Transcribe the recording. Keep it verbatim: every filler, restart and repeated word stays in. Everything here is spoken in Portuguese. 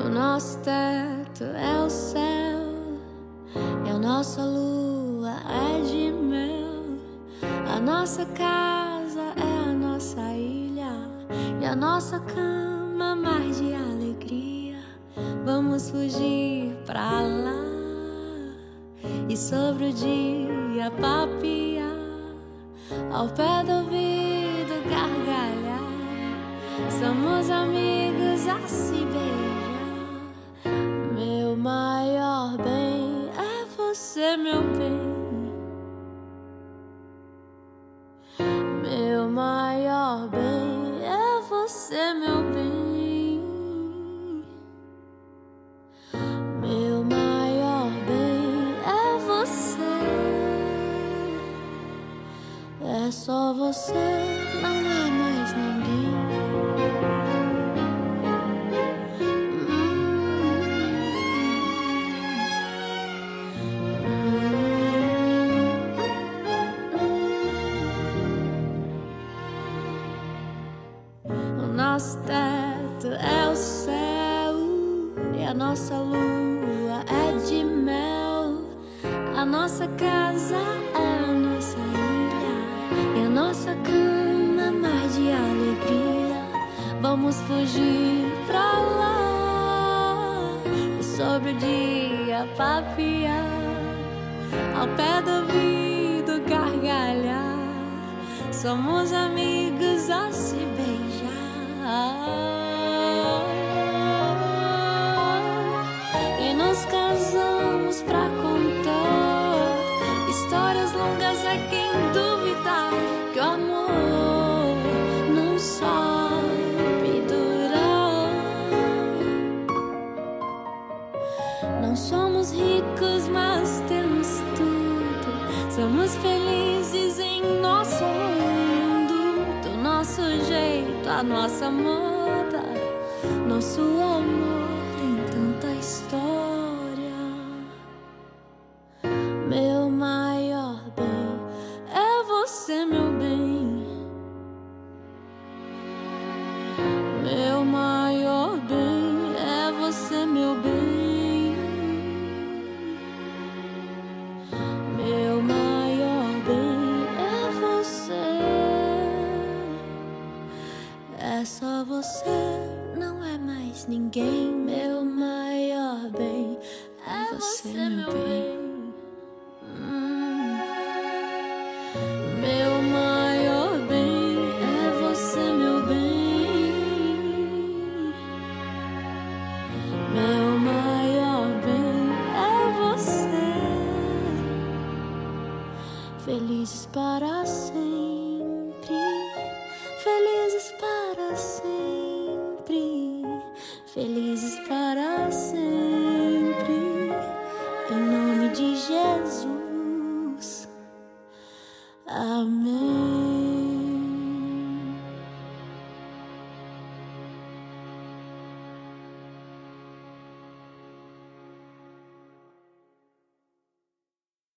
O nosso teto é o céu e a nossa lua é de mel. A nossa casa é a nossa ilha e a nossa cama mar de alegria. Vamos fugir pra lá e sobre o dia papiar, ao pé do ouvido gargalhar. Somos amigos a se beijar. Meu maior bem é você, meu bem. Meu maior bem é você, meu bem. Meu maior bem é você. É só você, não é mais ninguém. O nosso teto é o céu e a nossa lua é de mel. A nossa casa é a nossa ilha e a nossa cama mar de alegria. Vamos fugir pra lá e sobre o dia papiar, ao pé do ouvido gargalhar. Somos amigos a se beijar. E nos casamos pra contar histórias longas. É quem duvidar que o amor não sabe durar. Não somos ricos, mas temos tudo. Somos felizes em nosso mundo, do nosso jeito, a nossa moda. Nosso amor tem tanta história. Meu maior bem é você, meu bem. Meu maior bem é você, meu bem. Meu maior bem é você. É só você, não é mais ninguém. Meu maior bem é você, meu bem. Hum. Meu maior bem é você, meu bem. Meu maior bem é você. Felizes para sempre, felizes para sempre, felizes para sempre, em nome de Jesus. Amém.